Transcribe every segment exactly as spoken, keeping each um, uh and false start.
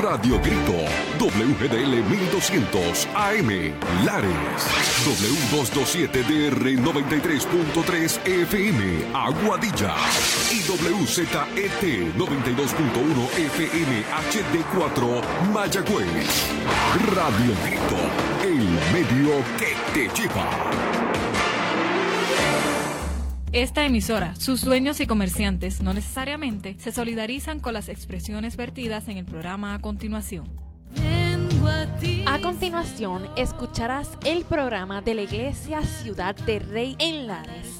Radio Grito, W G D L mil doscientos A M, Lares, W doscientos veintisiete D R noventa y tres punto tres F M, Aguadilla, y W Z E T noventa y dos punto uno F M H D cuatro, Mayagüez. Radio Grito, el medio que te lleva. Esta emisora, sus dueños y comerciantes no necesariamente se solidarizan con las expresiones vertidas en el programa a continuación. A continuación, escucharás el programa de la Iglesia Ciudad de Rey en Lares.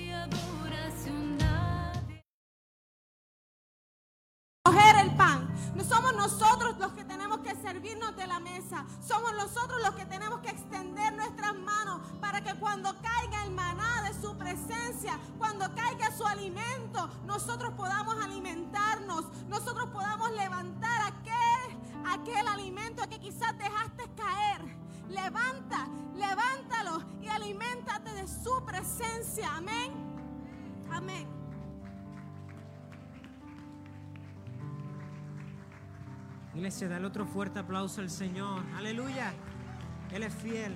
Coger el pan. No somos nosotros los que tenemos que servirnos de la mesa. Somos nosotros los que tenemos que extender nuestras manos para que cuando caiga el maná de su presencia, cuando caiga su alimento, nosotros podamos alimentarnos, nosotros podamos levantar aquel, aquel alimento que quizás dejaste caer. Levanta, levántalo y aliméntate de su presencia. Amén. Amén. Iglesia, dale otro fuerte aplauso al Señor. Aleluya. Él es fiel.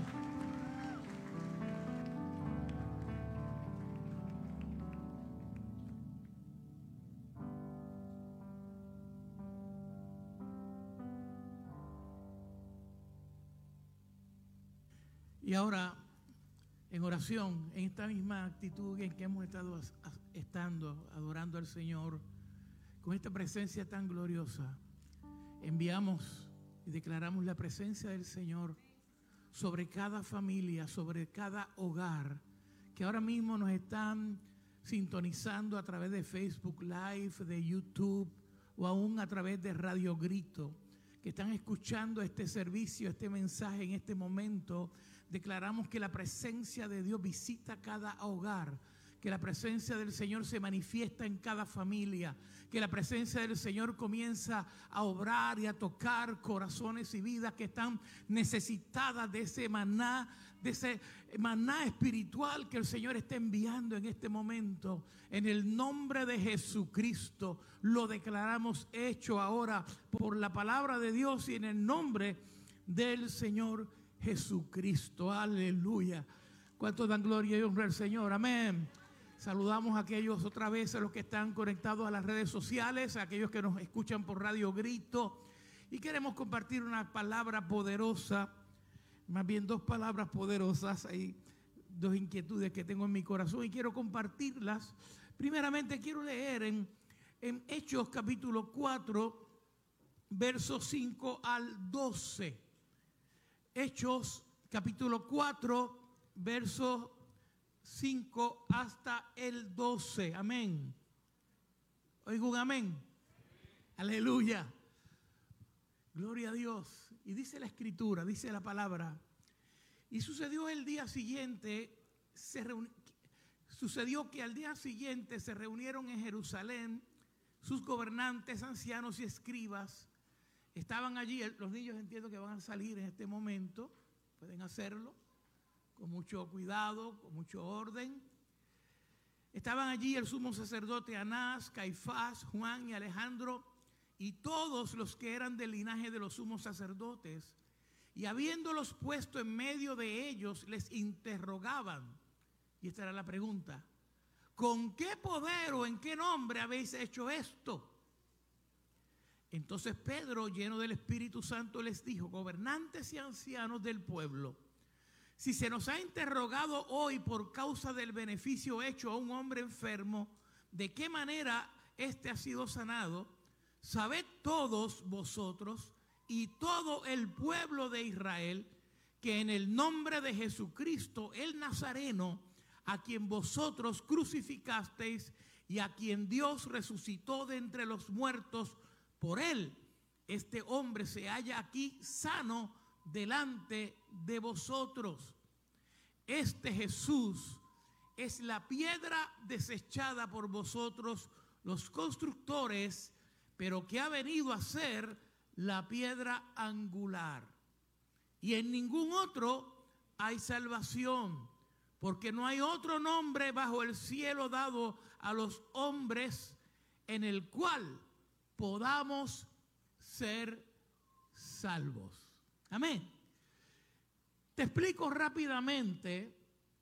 Y ahora, en oración, en esta misma actitud en que hemos estado estando, adorando al Señor, con esta presencia tan gloriosa, enviamos y declaramos la presencia del Señor sobre cada familia, sobre cada hogar, que ahora mismo nos están sintonizando a través de Facebook Live, de YouTube o aún a través de Radio Grito, que están escuchando este servicio, este mensaje en este momento. Declaramos que la presencia de Dios visita cada hogar, que la presencia del Señor se manifiesta en cada familia, que la presencia del Señor comienza a obrar y a tocar corazones y vidas que están necesitadas de ese maná, de ese maná espiritual que el Señor está enviando en este momento. En el nombre de Jesucristo lo declaramos hecho ahora por la palabra de Dios y en el nombre del Señor Jesucristo. Aleluya. ¿Cuántos dan gloria y honra al Señor? Amén. Saludamos a aquellos otra vez, a los que están conectados a las redes sociales, a aquellos que nos escuchan por Radio Grito. Y queremos compartir una palabra poderosa, más bien dos palabras poderosas. Hay dos inquietudes que tengo en mi corazón y quiero compartirlas. Primeramente quiero leer en, en Hechos capítulo cuatro, versos cinco al doce. Hechos capítulo cuatro, versos cinco hasta el doce. Amén. Oigo un amén. Aleluya. Gloria a Dios. Y dice la escritura, dice la palabra. Y sucedió el día siguiente, se reuni- sucedió que al día siguiente se reunieron en Jerusalén sus gobernantes, ancianos y escribas. Estaban allí, los niños entiendo que van a salir en este momento, pueden hacerlo con mucho cuidado, con mucho orden. Estaban allí el sumo sacerdote Anás, Caifás, Juan y Alejandro y todos los que eran del linaje de los sumos sacerdotes. Y habiéndolos puesto en medio de ellos, les interrogaban. Y esta era la pregunta: ¿con qué poder o en qué nombre habéis hecho esto? Entonces Pedro, lleno del Espíritu Santo, les dijo: gobernantes y ancianos del pueblo, si se nos ha interrogado hoy por causa del beneficio hecho a un hombre enfermo, de qué manera éste ha sido sanado, sabed todos vosotros y todo el pueblo de Israel que en el nombre de Jesucristo el Nazareno, a quien vosotros crucificasteis y a quien Dios resucitó de entre los muertos, por él este hombre se halla aquí sano delante de vosotros. Este Jesús es la piedra desechada por vosotros los constructores, pero que ha venido a ser la piedra angular. Y en ningún otro hay salvación, porque no hay otro nombre bajo el cielo dado a los hombres en el cual podamos ser salvos. Amén. Te explico rápidamente.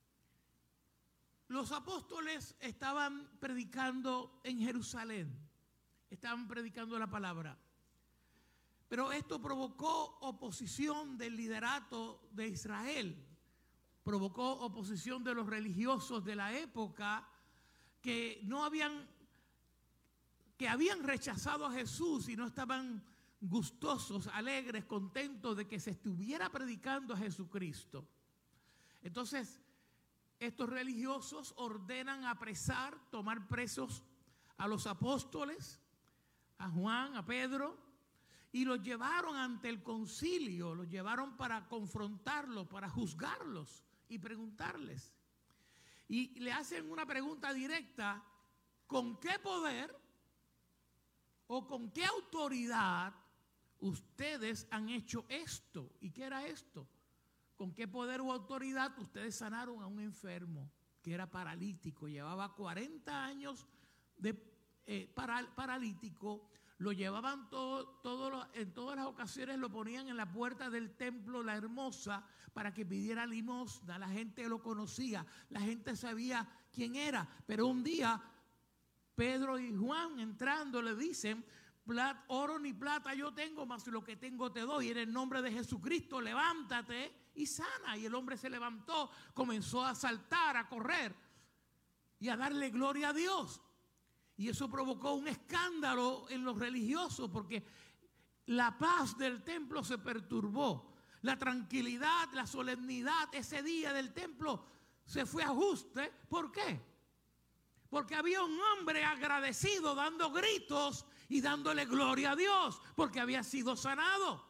Los apóstoles estaban predicando en Jerusalén, estaban predicando la palabra, pero esto provocó oposición del liderato de Israel, provocó oposición de los religiosos de la época que no habían, que habían rechazado a Jesús y no estaban gustosos, alegres, contentos de que se estuviera predicando a Jesucristo. Entonces, estos religiosos ordenan apresar, tomar presos a los apóstoles, a Juan, a Pedro, y los llevaron ante el concilio, los llevaron para confrontarlos, para juzgarlos y preguntarles. Y le hacen una pregunta directa: ¿con qué poder o con qué autoridad ustedes han hecho esto? ¿Y qué era esto? ¿Con qué poder o autoridad ustedes sanaron a un enfermo que era paralítico? Llevaba cuarenta años de eh, para, paralítico. Lo llevaban todo, todo lo, en todas las ocasiones lo ponían en la puerta del templo La Hermosa para que pidiera limosna. La gente lo conocía, la gente sabía quién era. Pero un día Pedro y Juan entrando le dicen: Plat, oro ni plata yo tengo, mas lo que tengo te doy. En el nombre de Jesucristo, levántate y sana. Y el hombre se levantó, comenzó a saltar, a correr y a darle gloria a Dios. Y eso provocó un escándalo en los religiosos, porque la paz del templo se perturbó. La tranquilidad, la solemnidad ese día del templo se fue a ajuste. ¿Por qué? Porque había un hombre agradecido dando gritos y dándole gloria a Dios porque había sido sanado.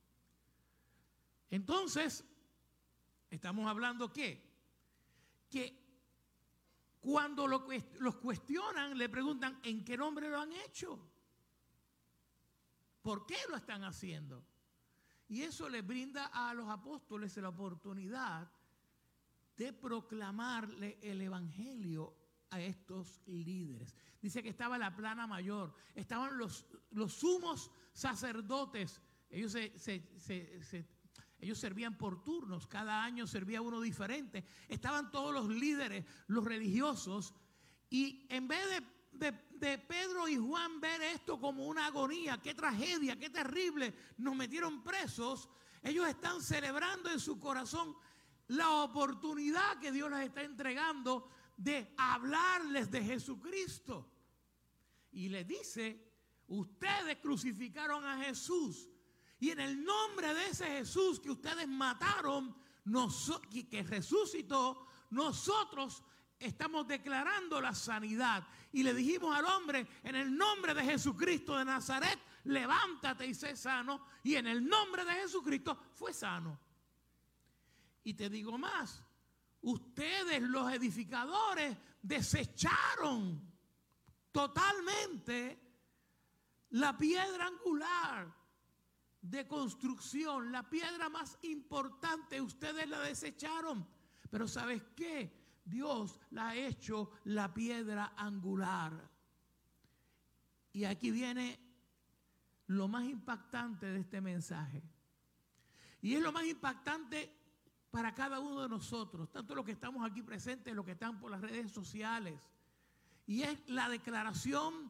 Entonces, estamos hablando ¿qué? Que cuando lo, los cuestionan, le preguntan: ¿en qué nombre lo han hecho? ¿Por qué lo están haciendo? Y eso les brinda a los apóstoles la oportunidad de proclamarle el evangelio a estos líderes. Dice que estaba la plana mayor, estaban los, los sumos sacerdotes. Ellos, se, se, se, se, ellos servían por turnos, cada año servía uno diferente. Estaban todos los líderes, los religiosos, y en vez de, de, de Pedro y Juan ver esto como una agonía, qué tragedia, qué terrible, nos metieron presos, ellos están celebrando en su corazón la oportunidad que Dios les está entregando de hablarles de Jesucristo. Y les dice: ustedes crucificaron a Jesús, y en el nombre de ese Jesús que ustedes mataron, que resucitó, nosotros estamos declarando la sanidad. Y le dijimos al hombre: en el nombre de Jesucristo de Nazaret, levántate y sé sano. Y en el nombre de Jesucristo fue sano. Y te digo más: ustedes, los edificadores, desecharon totalmente la piedra angular de construcción, la piedra más importante. Ustedes la desecharon. Pero ¿sabes qué? Dios la ha hecho la piedra angular. Y aquí viene lo más impactante de este mensaje. Y es lo más impactante para cada uno de nosotros, tanto los que estamos aquí presentes, los que están por las redes sociales. Y es la declaración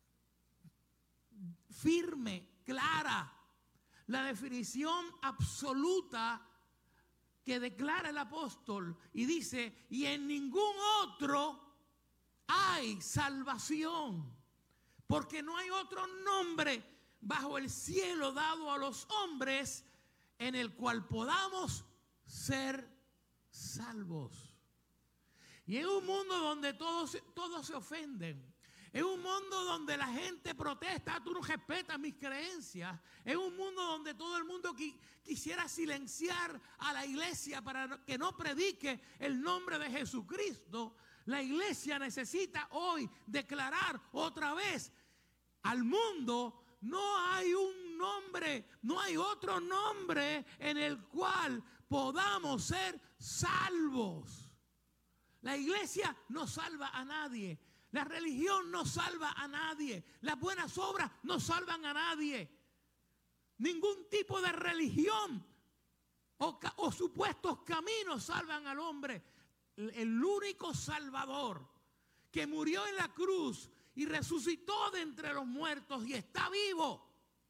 firme, clara, la definición absoluta que declara el apóstol, y dice: y en ningún otro hay salvación, porque no hay otro nombre bajo el cielo dado a los hombres en el cual podamos ser salvos. Y en un mundo donde todos, todos se ofenden, en un mundo donde la gente protesta: tú no respetas mis creencias, en un mundo donde todo el mundo qui, quisiera silenciar a la iglesia para que no predique el nombre de Jesucristo, la iglesia necesita hoy declarar otra vez al mundo: no hay un nombre, no hay otro nombre en el cual podamos ser salvos. La iglesia no salva a nadie, la religión no salva a nadie, las buenas obras no salvan a nadie. Ningún tipo de religión o, o supuestos caminos salvan al hombre. El único Salvador que murió en la cruz y resucitó de entre los muertos y está vivo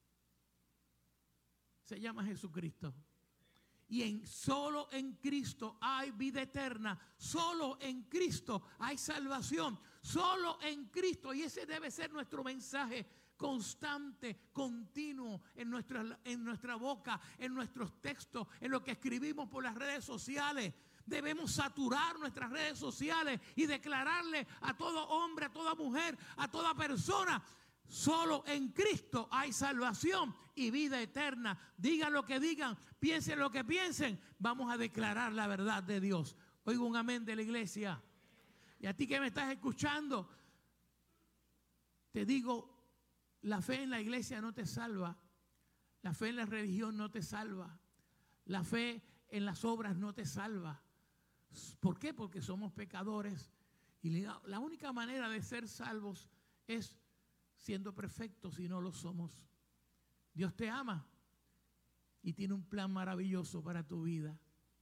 se llama Jesucristo. Y en, solo en Cristo hay vida eterna. Solo en Cristo hay salvación. Solo en Cristo. Y ese debe ser nuestro mensaje constante, continuo en nuestra, en nuestra boca, en nuestros textos, en lo que escribimos por las redes sociales. Debemos saturar nuestras redes sociales y declararle a todo hombre, a toda mujer, a toda persona: solo en Cristo hay salvación y vida eterna. Digan lo que digan, piensen lo que piensen, vamos a declarar la verdad de Dios. Oigo un amén de la iglesia. Y a ti que me estás escuchando, te digo, la fe en la iglesia no te salva. La fe en la religión no te salva. La fe en las obras no te salva. ¿Por qué? Porque somos pecadores. Y la única manera de ser salvos es siendo perfectos, y no lo somos. Dios te ama y tiene un plan maravilloso para tu vida.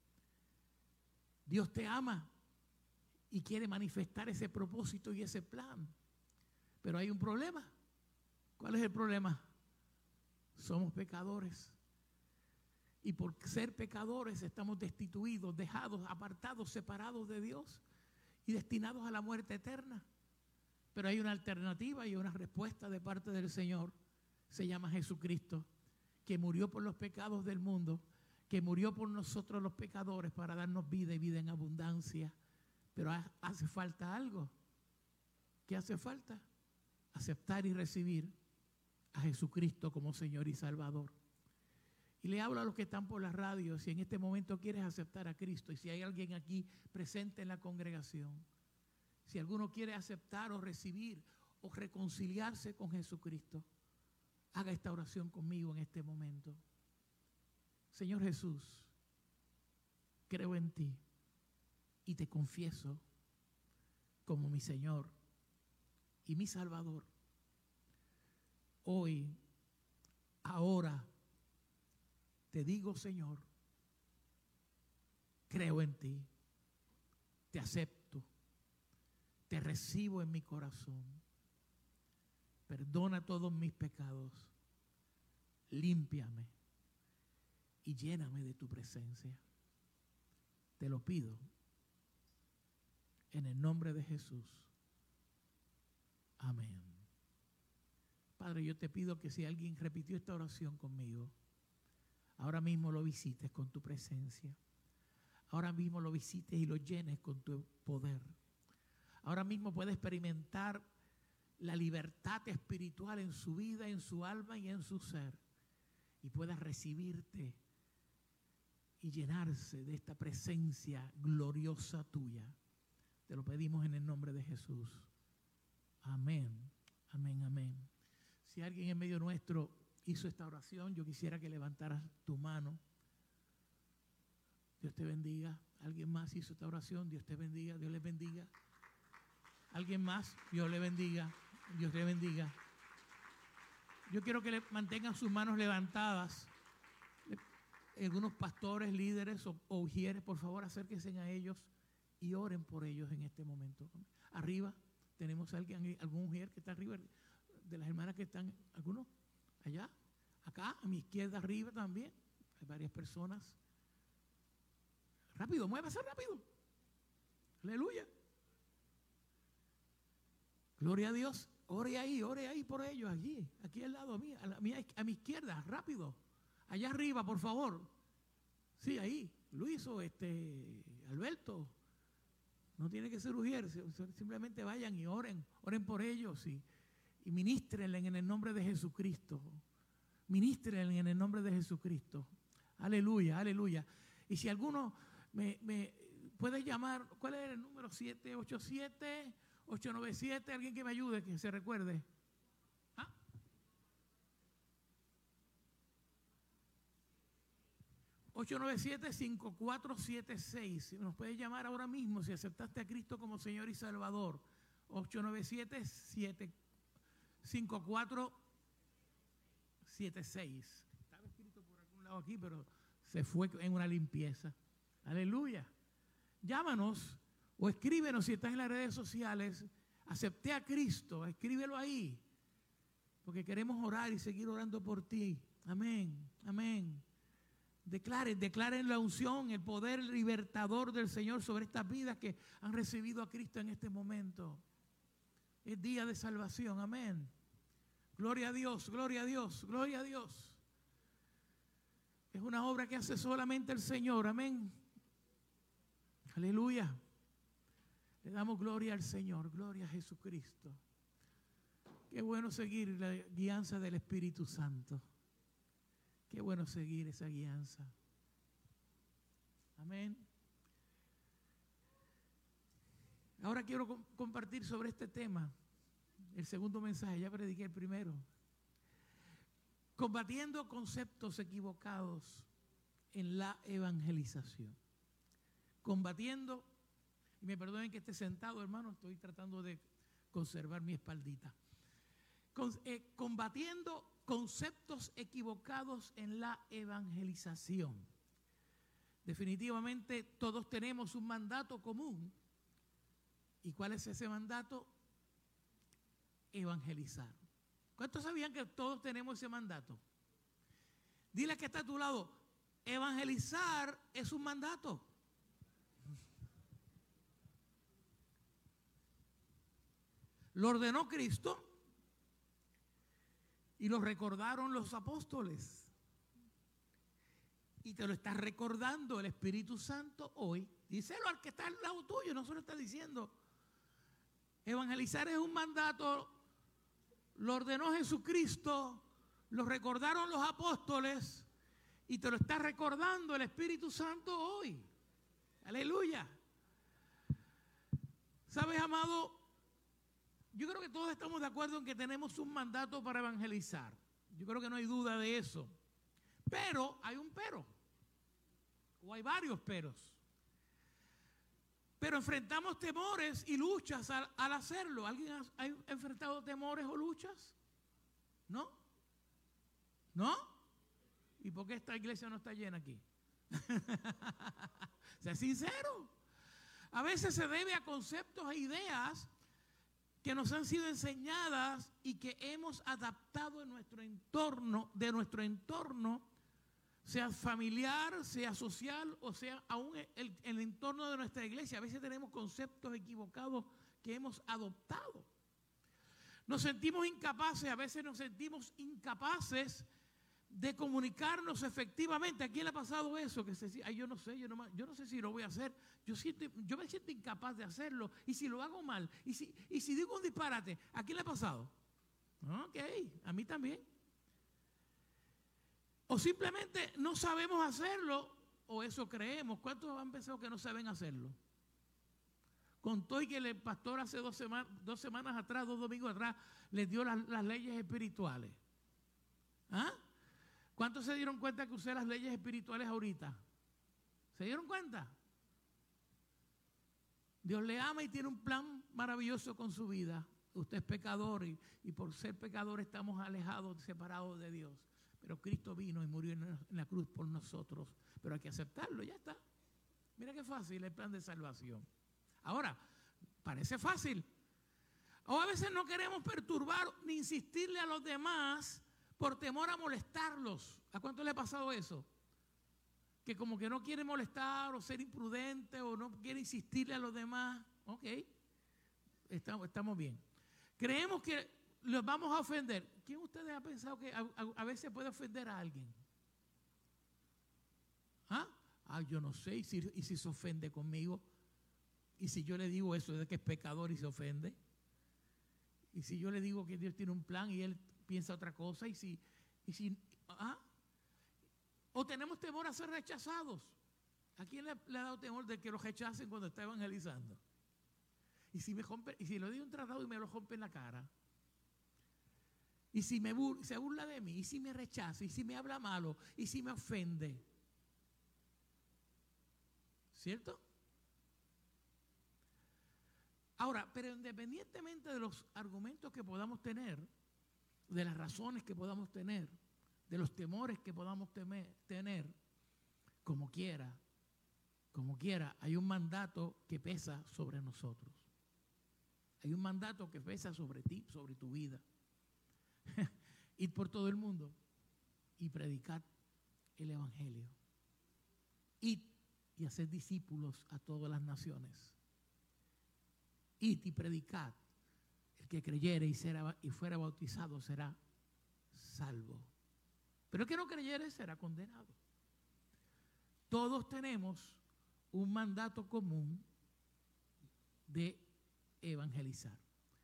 Dios te ama y quiere manifestar ese propósito y ese plan. Pero hay un problema. ¿Cuál es el problema? Somos pecadores. Y por ser pecadores estamos destituidos, dejados, apartados, separados de Dios y destinados a la muerte eterna. Pero hay una alternativa y una respuesta de parte del Señor. Se llama Jesucristo, que murió por los pecados del mundo, que murió por nosotros los pecadores para darnos vida y vida en abundancia. Pero hace falta algo. ¿Qué hace falta? Aceptar y recibir a Jesucristo como Señor y Salvador. Y le hablo a los que están por las radios: si en este momento quieres aceptar a Cristo, y si hay alguien aquí presente en la congregación, si alguno quiere aceptar o recibir o reconciliarse con Jesucristo, haga esta oración conmigo en este momento. Señor Jesús, creo en ti y te confieso como mi Señor y mi Salvador. Hoy, ahora, te digo, Señor, creo en ti, te acepto, te recibo en mi corazón. Perdona todos mis pecados, límpiame y lléname de tu presencia. Te lo pido en el nombre de Jesús. Amén. Padre, yo te pido que si alguien repitió esta oración conmigo, ahora mismo lo visites con tu presencia. Ahora mismo lo visites y lo llenes con tu poder. Ahora mismo puede experimentar la libertad espiritual en su vida, en su alma y en su ser. Y pueda recibirte y llenarse de esta presencia gloriosa tuya. Te lo pedimos en el nombre de Jesús. Amén, amén, amén. Si alguien en medio nuestro hizo esta oración, yo quisiera que levantaras tu mano. Dios te bendiga. ¿Alguien más hizo esta oración? Dios te bendiga, Dios les bendiga. ¿Alguien más? Dios le bendiga, Dios te bendiga. Yo quiero que le mantengan sus manos levantadas. Algunos pastores, líderes o, o ujieres, por favor, acérquense a ellos y oren por ellos en este momento. Arriba tenemos a alguien, algún ujier que está arriba, de las hermanas que están, algunos allá, acá, a mi izquierda arriba también. Hay varias personas. Rápido, muévase rápido. Aleluya. Gloria a Dios. Ore ahí, ore ahí por ellos, aquí, aquí al lado mío, a, la, a mi izquierda, rápido. Allá arriba, por favor. Sí, ahí. Luis o este, Alberto. No tiene que ser ujier, simplemente vayan y oren, oren por ellos y, y ministrenle en el nombre de Jesucristo. Ministrenle en el nombre de Jesucristo. Aleluya, aleluya. Y si alguno me, me puede llamar, ¿cuál es el número? siete ocho siete, ocho nueve siete, alguien que me ayude, que se recuerde. ¿Ah? ocho nueve siete, cinco cuatro siete seis. Nos puede llamar ahora mismo si aceptaste a Cristo como Señor y Salvador. ocho nueve siete, cinco cuatro siete seis. ¿Está hablado aquí, pero se fue en una limpieza. Aleluya. Llámanos o escríbenos si estás en las redes sociales. Acepté a Cristo, escríbelo ahí, porque queremos orar y seguir orando por ti. Amén, amén. Declaren, declaren la unción, el poder libertador del Señor sobre estas vidas que han recibido a Cristo en este momento. Es día de salvación, amén. Gloria a Dios, gloria a Dios, gloria a Dios. Es una obra que hace solamente el Señor, amén. Aleluya. Le damos gloria al Señor, gloria a Jesucristo. Qué bueno seguir la guianza del Espíritu Santo. Qué bueno seguir esa guianza. Amén. Ahora quiero com- compartir sobre este tema el segundo mensaje, ya prediqué el primero. Combatiendo conceptos equivocados en la evangelización. Combatiendo, y me perdonen que esté sentado, hermano, estoy tratando de conservar mi espaldita. Con, eh, combatiendo conceptos equivocados en la evangelización. Definitivamente todos tenemos un mandato común. ¿Y cuál es ese mandato? Evangelizar. ¿Cuántos sabían que todos tenemos ese mandato? Dile que está a tu lado, evangelizar es un mandato. Lo ordenó Cristo y lo recordaron los apóstoles. Y te lo está recordando el Espíritu Santo hoy. Díselo al que está al lado tuyo, no se lo está diciendo. Evangelizar es un mandato, lo ordenó Jesucristo, lo recordaron los apóstoles y te lo está recordando el Espíritu Santo hoy. Aleluya. ¿Sabes, amado? Yo creo que todos estamos de acuerdo en que tenemos un mandato para evangelizar. Yo creo que no hay duda de eso. Pero hay un pero. O hay varios peros. Pero enfrentamos temores y luchas al, al hacerlo. ¿Alguien ha, ha enfrentado temores o luchas? ¿No? ¿No? ¿Y por qué esta iglesia no está llena aquí? Sé sincero. A veces se debe a conceptos e ideas que nos han sido enseñadas y que hemos adaptado en nuestro entorno, de nuestro entorno, sea familiar, sea social o sea aún el, el entorno de nuestra iglesia. A veces tenemos conceptos equivocados que hemos adoptado. Nos sentimos incapaces, a veces nos sentimos incapaces de comunicarnos efectivamente. ¿A quién le ha pasado eso? Que se dice, ay, yo no sé, yo no, yo no sé si lo voy a hacer. Yo, siento, yo me siento incapaz de hacerlo. Y si lo hago mal, y si, y si digo un disparate, ¿a quién le ha pasado? Ok, a mí también. O simplemente no sabemos hacerlo, o eso creemos. ¿Cuántos han pensado que no saben hacerlo? Contó y que el pastor hace dos, sema, dos semanas atrás, dos domingos atrás, les dio las, las leyes espirituales. ¿Ah? ¿Cuántos se dieron cuenta que usé las leyes espirituales ahorita? ¿Se dieron cuenta? Dios le ama y tiene un plan maravilloso con su vida. Usted es pecador y, y por ser pecador estamos alejados, separados de Dios. Pero Cristo vino y murió en la cruz por nosotros. Pero hay que aceptarlo, ya está. Mira qué fácil el plan de salvación. Ahora, parece fácil. O a veces no queremos perturbar ni insistirle a los demás por temor a molestarlos. ¿A cuánto le ha pasado eso? Que como que no quiere molestar o ser imprudente o no quiere insistirle a los demás. Ok, estamos, estamos bien. Creemos que los vamos a ofender. ¿Quién de ustedes ha pensado que a, a, a veces puede ofender a alguien? ¿Ah? Ah, yo no sé. ¿Y si, y si se ofende conmigo? ¿Y si yo le digo eso de que es pecador y se ofende? ¿Y si yo le digo que Dios tiene un plan y él piensa otra cosa? ¿Y si, y si, ¿ah? ¿O tenemos temor a ser rechazados? ¿A quién le, le ha dado temor de que lo rechacen cuando está evangelizando? ¿Y si, me rompe, y si le doy un tratado y me lo rompe en la cara? ¿Y si me bur, se burla de mí? ¿Y si me rechaza? ¿Y si me habla malo? ¿Y si me ofende? ¿Cierto? Ahora, pero independientemente de los argumentos que podamos tener, de las razones que podamos tener, de los temores que podamos temer, tener, como quiera, como quiera, hay un mandato que pesa sobre nosotros. Hay un mandato que pesa sobre ti, sobre tu vida. Ir por todo el mundo y predicar el evangelio. Id y hacer discípulos a todas las naciones. Id y predicad. El que creyere y, será, y fuera bautizado será salvo. Pero el que no creyere será condenado. Todos tenemos un mandato común de evangelizar.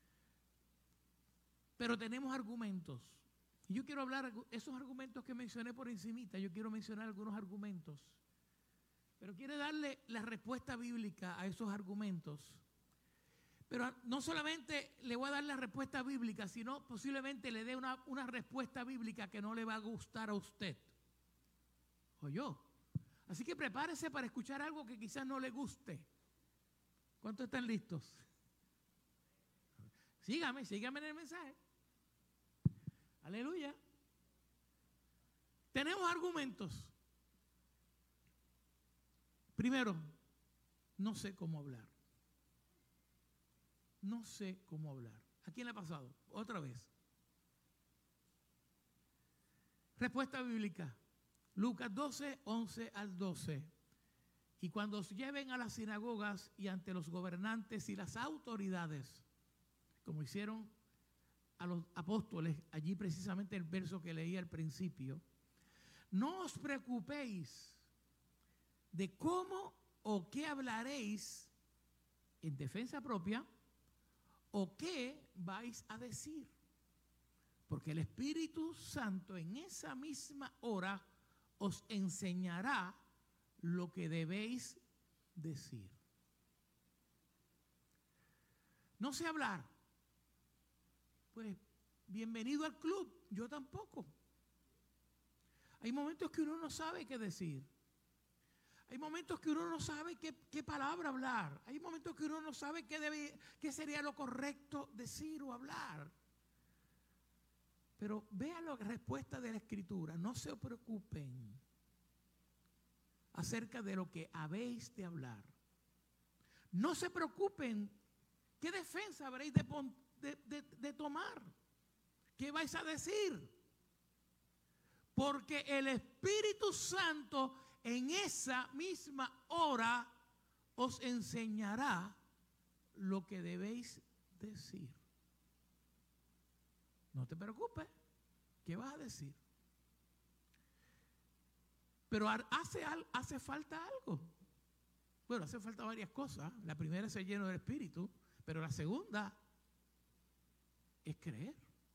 Pero tenemos argumentos. Y yo quiero hablar esos argumentos que mencioné por encimita. Yo quiero mencionar algunos argumentos. Pero quiero darle la respuesta bíblica a esos argumentos. Pero no solamente le voy a dar la respuesta bíblica, sino posiblemente le dé una, una respuesta bíblica que no le va a gustar a usted o yo. Así que prepárese para escuchar algo que quizás no le guste. ¿Cuántos están listos? Sígame, sígame en el mensaje. Aleluya. Tenemos argumentos. Primero, no sé cómo hablar. No sé cómo hablar. ¿A quién le ha pasado? Otra vez. Respuesta bíblica. Lucas doce, once al doce. Y cuando os lleven a las sinagogas y ante los gobernantes y las autoridades, como hicieron a los apóstoles, allí precisamente el verso que leí al principio, no os preocupéis de cómo o qué hablaréis en defensa propia o qué vais a decir. Porque el Espíritu Santo en esa misma hora os enseñará lo que debéis decir. No sé hablar. Pues bienvenido al club. Yo tampoco. Hay momentos que uno no sabe qué decir. Hay momentos que uno no sabe qué, qué palabra hablar. Hay momentos que uno no sabe qué, debe, qué sería lo correcto decir o hablar. Pero vean la respuesta de la Escritura. No se preocupen acerca de lo que habéis de hablar. No se preocupen qué defensa habréis de, de, de, de tomar. ¿Qué vais a decir? Porque el Espíritu Santo en esa misma hora os enseñará lo que debéis decir. No te preocupes, ¿qué vas a decir? Pero hace, hace falta algo. Bueno, hace falta varias cosas. La primera es ser lleno del Espíritu, pero la segunda es creer.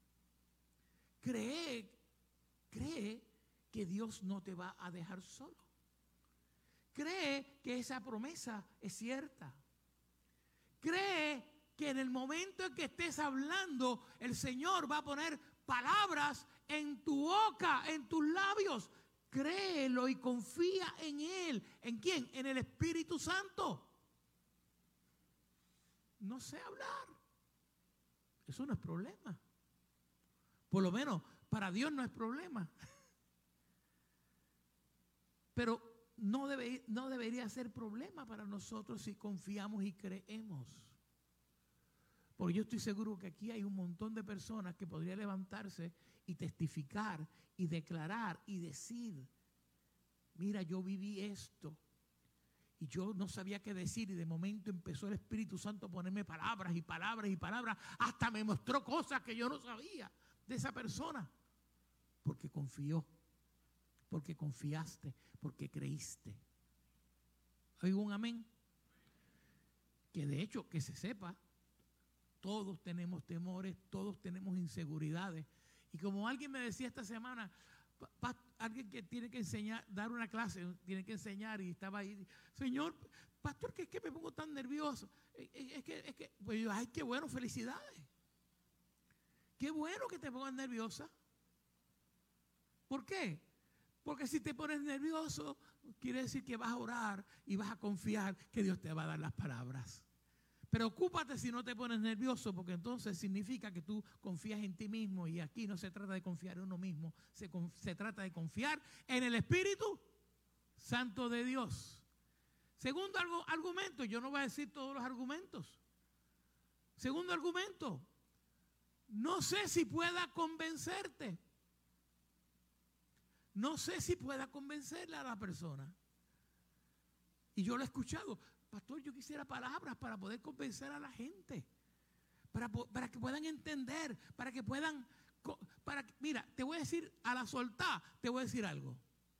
Cree, cree que Dios no te va a dejar solo. Cree que esa promesa es cierta. Cree que en el momento en que estés hablando, el Señor va a poner palabras en tu boca, en tus labios. Créelo y confía en Él. ¿En quién? En el Espíritu Santo. No sé hablar. Eso no es problema. Por lo menos para Dios no es problema. Pero no, debe, no debería ser problema para nosotros si confiamos y creemos. Porque yo estoy seguro que aquí hay un montón de personas que podrían levantarse y testificar y declarar y decir, mira, yo viví esto y yo no sabía qué decir y de momento empezó el Espíritu Santo a ponerme palabras y palabras y palabras, hasta me mostró cosas que yo no sabía de esa persona, porque confió, porque confiaste, porque creíste. ¿Hay un amén? Que de hecho, que se sepa, todos tenemos temores, todos tenemos inseguridades. Y como alguien me decía esta semana, alguien que tiene que enseñar, dar una clase, tiene que enseñar y estaba ahí, Señor, pastor, ¿qué es que me pongo tan nervioso? Es que, es que, pues yo, ay, qué bueno, felicidades. Qué bueno que te pongas nerviosa. ¿Por qué? Porque si te pones nervioso, quiere decir que vas a orar y vas a confiar que Dios te va a dar las palabras. Preocúpate si no te pones nervioso, porque entonces significa que tú confías en ti mismo, y aquí no se trata de confiar en uno mismo, se, se trata de confiar en el Espíritu Santo de Dios. Segundo argumento, yo no voy a decir todos los argumentos. Segundo argumento, no sé si pueda convencerte. No sé si pueda convencerle a la persona. Y yo lo he escuchado. Pastor, yo quisiera palabras para poder convencer a la gente. Para, para que puedan entender. Para que puedan... Para, mira, te voy a decir a la soltá, te voy a decir algo.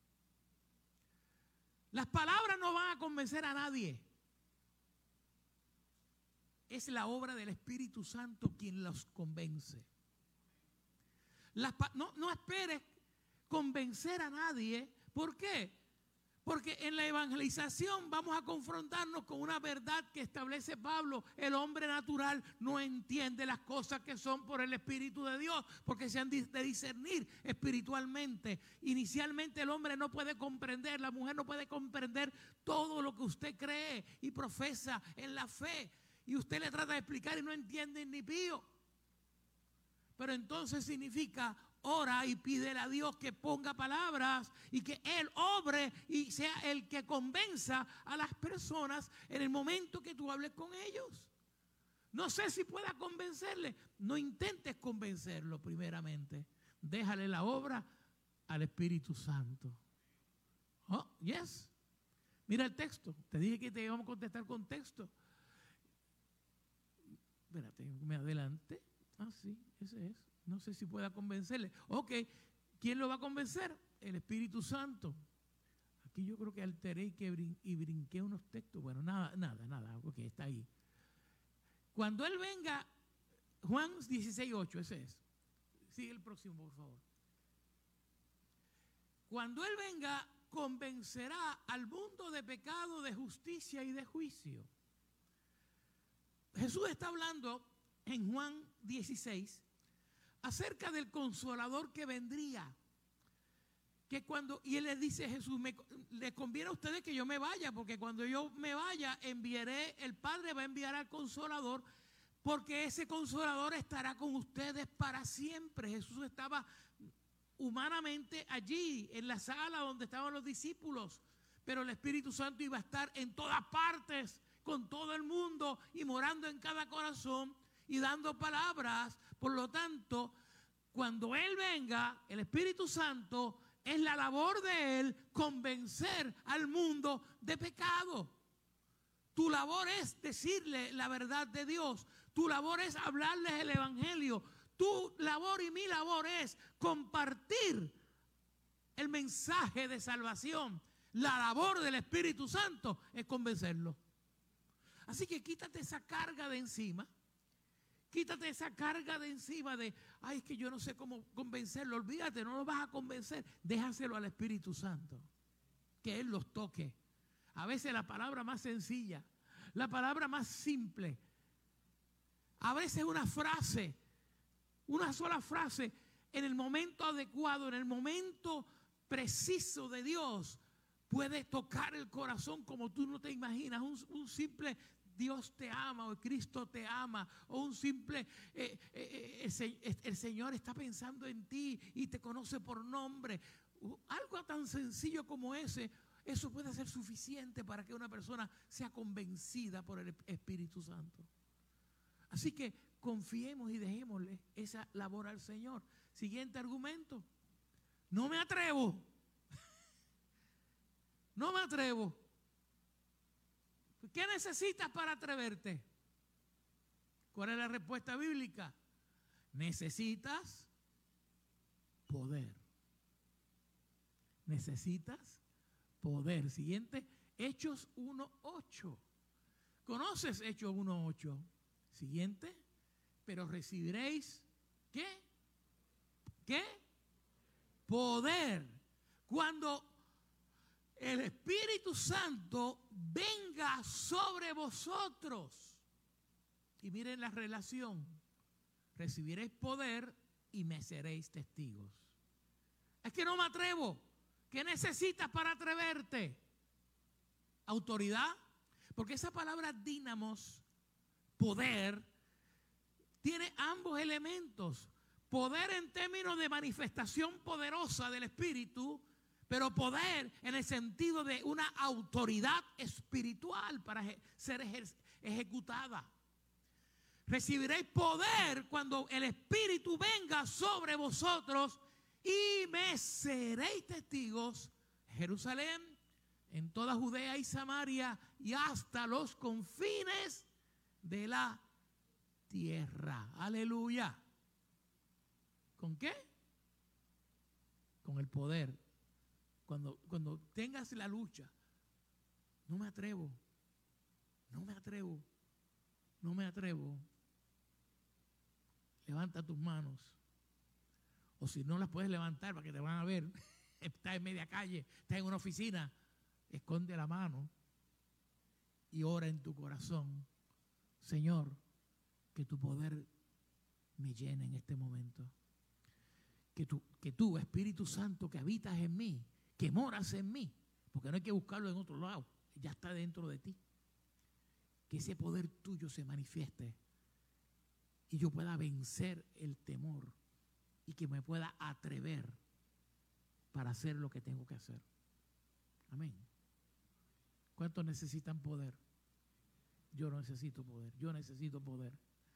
Las palabras no van a convencer a nadie. Es la obra del Espíritu Santo quien los convence. Las, no, no esperes convencer a nadie. ¿Por qué? Porque en la evangelización vamos a confrontarnos con una verdad que establece Pablo. El hombre natural no entiende las cosas que son por el Espíritu de Dios, porque se han de discernir espiritualmente. Inicialmente el hombre no puede comprender, la mujer no puede comprender todo lo que usted cree y profesa en la fe. Y usted le trata de explicar y no entiende ni pío. Pero entonces significa... Ora y pídele a Dios que ponga palabras y que Él obre y sea el que convenza a las personas en el momento que tú hables con ellos. No sé si pueda convencerle. No intentes convencerlo primeramente. Déjale la obra al Espíritu Santo. Oh, yes. Mira el texto. Te dije que te íbamos a contestar con texto. Espérate, me adelante. Ah, sí, ese es. No sé si pueda convencerle. Ok, ¿quién lo va a convencer? El Espíritu Santo. Aquí yo creo que alteré y, que brin y brinqué unos textos. Bueno, nada, nada, nada. Ok, está ahí. Cuando Él venga, Juan dieciséis, ocho, ese es. Sigue el próximo, por favor. Cuando Él venga, convencerá al mundo de pecado, de justicia y de juicio. Jesús está hablando en Juan dieciséis acerca del Consolador que vendría. Que cuando, y Él les dice, Jesús, me, les conviene a ustedes que yo me vaya, porque cuando yo me vaya, enviaré, el Padre va a enviar al Consolador, porque ese Consolador estará con ustedes para siempre. Jesús estaba humanamente allí, en la sala donde estaban los discípulos, pero el Espíritu Santo iba a estar en todas partes, con todo el mundo, y morando en cada corazón, y dando palabras. Por lo tanto, cuando Él venga, el Espíritu Santo, es la labor de Él convencer al mundo de pecado. Tu labor es decirle la verdad de Dios. Tu labor es hablarles el Evangelio. Tu labor y mi labor es compartir el mensaje de salvación. La labor del Espíritu Santo es convencerlo. Así que quítate esa carga de encima. Quítate esa carga de encima de, ay, es que yo no sé cómo convencerlo. Olvídate, no lo vas a convencer. Déjaselo al Espíritu Santo. Que Él los toque. A veces la palabra más sencilla, la palabra más simple, a veces una frase, una sola frase, en el momento adecuado, en el momento preciso de Dios, puede tocar el corazón como tú no te imaginas. Un, un simple Dios te ama, o Cristo te ama, o un simple eh, eh, eh, el Señor está pensando en ti y te conoce por nombre. Algo tan sencillo como ese, eso puede ser suficiente para que una persona sea convencida por el Espíritu Santo. Así que confiemos y dejémosle esa labor al Señor. Siguiente argumento. No me atrevo. No me atrevo. ¿Qué necesitas para atreverte? ¿Cuál es la respuesta bíblica? Necesitas poder. Necesitas poder. Siguiente, Hechos uno ocho. ¿Conoces Hechos uno ocho? Siguiente, pero recibiréis, ¿qué? ¿Qué? Poder. Cuando el Espíritu Santo venga sobre vosotros. Y miren la relación. Recibiréis poder y me seréis testigos. Es que no me atrevo. ¿Qué necesitas para atreverte? Autoridad. Porque esa palabra dínamos poder, tiene ambos elementos. Poder en términos de manifestación poderosa del Espíritu, pero poder en el sentido de una autoridad espiritual para ser ejer- ejecutada. Recibiréis poder cuando el Espíritu venga sobre vosotros y me seréis testigos en Jerusalén, en toda Judea y Samaria y hasta los confines de la tierra. Aleluya. ¿Con qué? Con el poder. Cuando, cuando tengas la lucha, no me atrevo, no me atrevo, no me atrevo. Levanta tus manos. O si no las puedes levantar para que te van a ver, estás en media calle, estás en una oficina, esconde la mano y ora en tu corazón. Señor, que tu poder me llene en este momento. Que tú, que tú, Espíritu Santo, que habitas en mí, que moras en mí, porque no hay que buscarlo en otro lado, ya está dentro de ti. Que ese poder tuyo se manifieste y yo pueda vencer el temor y que me pueda atrever para hacer lo que tengo que hacer. Amén. ¿Cuántos necesitan poder? Yo no necesito poder, yo necesito poder.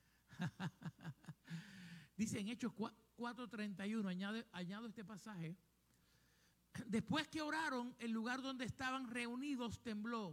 Dice en Hechos cuatro treinta y uno, añado, añado este pasaje. Después que oraron, el lugar donde estaban reunidos tembló.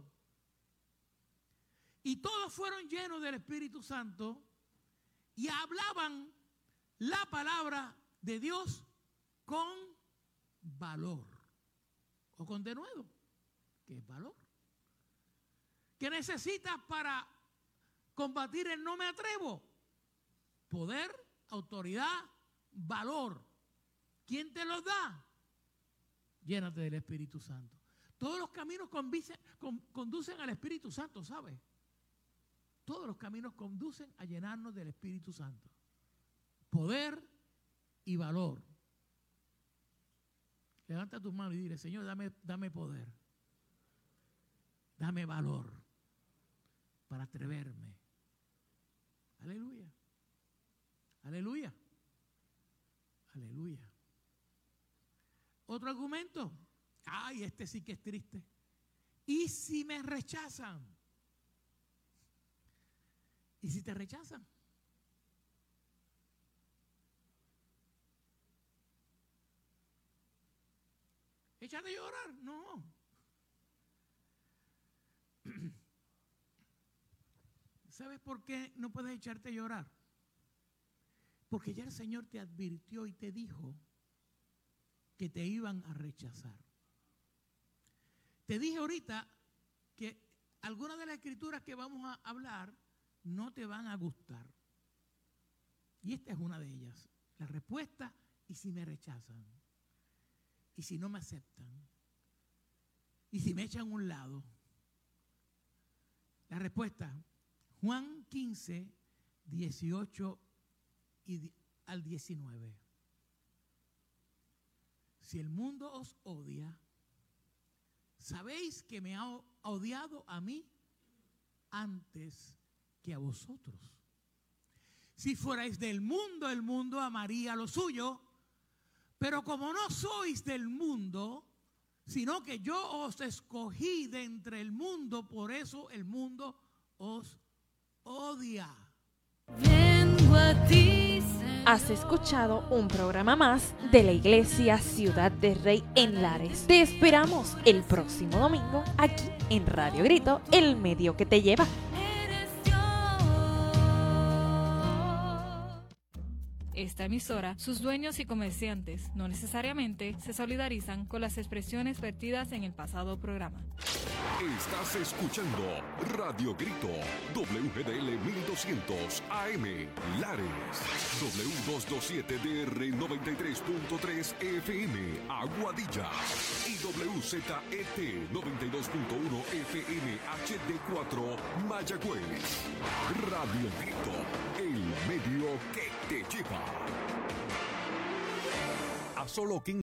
Y todos fueron llenos del Espíritu Santo y hablaban la palabra de Dios con valor. O con denuedo, que es valor. ¿Qué necesitas para combatir el no me atrevo? Poder, autoridad, valor. ¿Quién te los da? Llénate del Espíritu Santo. Todos los caminos conducen, con, conducen al Espíritu Santo, ¿sabes? Todos los caminos conducen a llenarnos del Espíritu Santo. Poder y valor. Levanta tus manos y dile, Señor, dame, dame poder. Dame valor para atreverme. Aleluya. Aleluya. Aleluya. Otro argumento. Ay, este sí que es triste. ¿Y si me rechazan? ¿Y si te rechazan? ¿Échate a llorar? No. ¿Sabes por qué no puedes echarte a llorar? Porque ya el Señor te advirtió y te dijo que te iban a rechazar. Te dije ahorita que algunas de las escrituras que vamos a hablar no te van a gustar. Y esta es una de ellas. La respuesta, ¿y si me rechazan? ¿Y si no me aceptan? ¿Y si me echan a un lado? La respuesta, Juan quince, dieciocho y al diecinueve. Si el mundo os odia, sabéis que me ha odiado a mí antes que a vosotros. Si fuerais del mundo, el mundo amaría lo suyo, pero como no sois del mundo, sino que yo os escogí de entre el mundo, por eso el mundo os odia. Vengo a ti. Has escuchado un programa más de la Iglesia Ciudad de Rey en Lares. Te esperamos el próximo domingo aquí en Radio Grito, el medio que te lleva. Esta emisora, sus dueños y comerciantes no necesariamente se solidarizan con las expresiones vertidas en el pasado programa. Estás escuchando Radio Grito, W G D L mil doscientos A M, Lares, W doscientos veintisiete D R noventa y tres punto tres F M, Aguadilla, y W Z E T noventa y dos punto uno F M H D cuatro, Mayagüez. Radio Grito, el medio que te lleva. A solo quince